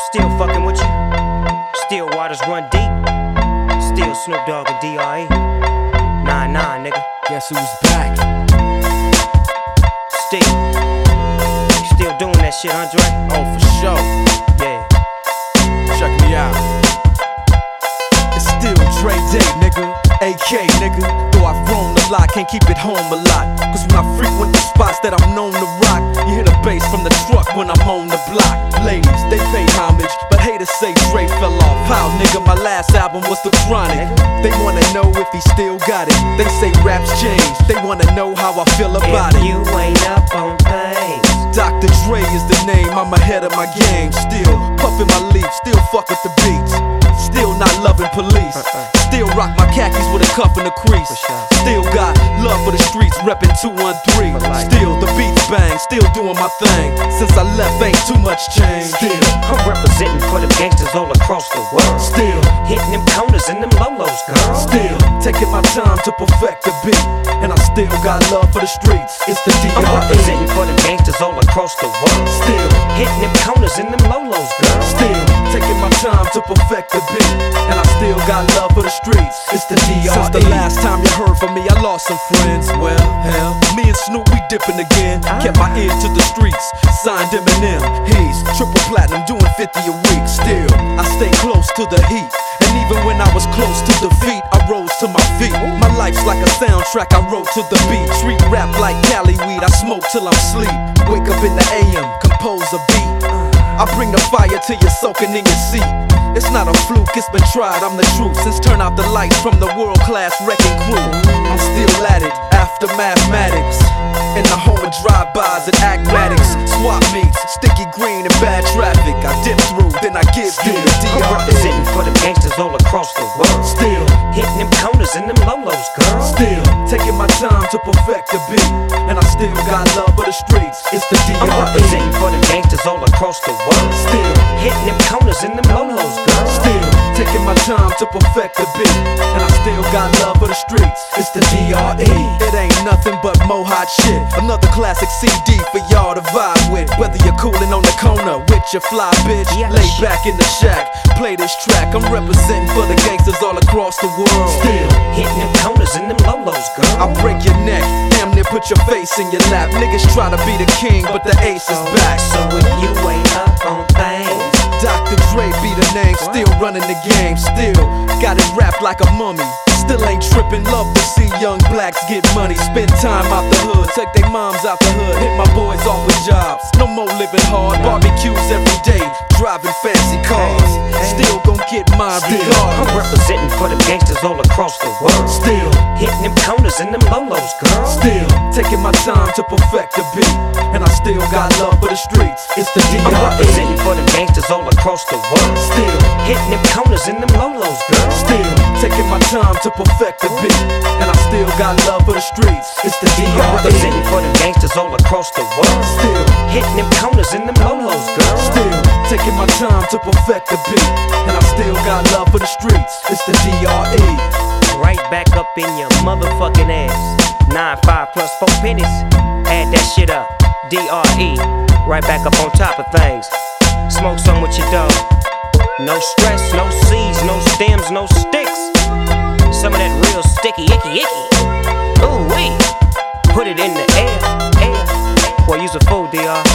still fucking with you. Still waters run deep. Still Snoop Dogg and D.R.E. Nah, nigga. Guess who's back? Still. You still doing that shit, Andre? Oh, for sure. Yeah. Check me out. It's still Dre Day, nigga. AK, nigga. Though I've grown a lot, can't keep it home a lot. Cause when I frequent the spots that I'm known to rock, you hear the bass from the truck when I'm on the block. Ladies, they pay homage, but haters say Dre fell off. How, nigga, my last album was The Chronic. They wanna know if he still got it. They say raps change, they wanna know how I feel about it. If you ain't up on things, Dr. Dre is the name, I'm ahead of my game. Still puffin' my leaf, still fuck with the beats. Still not loving police. Still rock my khakis with a cuff and a crease. Still got love for the streets, reppin' 213. Still the beats bang, still doing my thing. Since I left ain't too much change. Still I'm representing for the gangsters all across the world. Still hitting them corners and them lolos, girl. Still taking my time to perfect the beat. And I still got love for the streets. It's the D.R.E. I'm representing for the gangsters all across the world. Still hitting them corners and them lolos, girl. Still taking my time to perfect the beat. And I still got love for the streets. It's the D.R.E. Since the last time you heard from me, I lost some friends. Well, hell, me and Snoop, we dipping again. Kept my ear to the streets, signed Eminem. He's triple platinum, doing 50 a week. Still, I stay close to the heat. And even when I was close to defeat, I rose to my feet. My life's like a soundtrack, I wrote to the beat. Street rap like Cali weed, I smoke till I'm sleep. Wake up in the AM, compose a beat. I bring the fire till you're soaking in your seat. It's not a fluke, it's been tried, I'm the truth. Since turn out the lights from the world-class wrecking crew, I'm still at it, after mathematics. In the home of drive-bys and acmatics, swap meets, sticky green and bad traffic. I dip through, then I give you the D.R.E. I'm representing for the gangsters all across the world. Still hitting them corners and them lolos, girl. Still taking my time to perfect the beat. And I still got love for the streets. It's the D.R.E. I'm representing for the gangsters all across the world. Still hitting them corners and them lolos, girl. Still taking my time to perfect the beat. And I still got love for the streets. It's the D.R.E. It ain't nothing but mo hot shit. Another classic CD for y'all to vibe with. Whether you're coolin' on the corner with your fly bitch, lay back in the shack, play this track. I'm representing for the gangsters all across the world. Still hitting them corners and them lolos, girl. I break your neck, damn near put your face in your lap. Niggas try to be the king, but the ace is back. So if you ain't up on things, Dr. Dre be the name, still running the game. Still got it wrapped like a mummy. Still ain't trippin', love to see young blacks get money. Spend time out the hood, take their moms out the hood. Hit my boys off with jobs, no more living hard. Barbecues every day, driving fancy cars. Still gon' get mine regardless. I'm representing for the gangsters all across the world. Still hitting them corners and them lolos, girl. Still taking my time to perfect the beat. And I still got love for the streets. It's the D.R.E. I'm representing for the gangsters all across the world. Still hitting them corners and them lolos, girl. Still taking my time to perfect the beat. And I still got love for the streets. It's the D.R.E. I'm representing for the gangsters all across the world. Still hitting them corners and them lolos, girl. Still taking my time to perfect the beat. And I still got love for the streets. It's the D.R.E. Right back up in your motherfucking ass. 9-5 plus 4 pennies. Add that shit up. D.R.E. Right back up on top of things. Smoke some with your dog. No stress, no seeds, no stems, no sticks. Some of that real sticky, icky. Ooh wee. Put it in the air. Boy, you's a fool, D.R.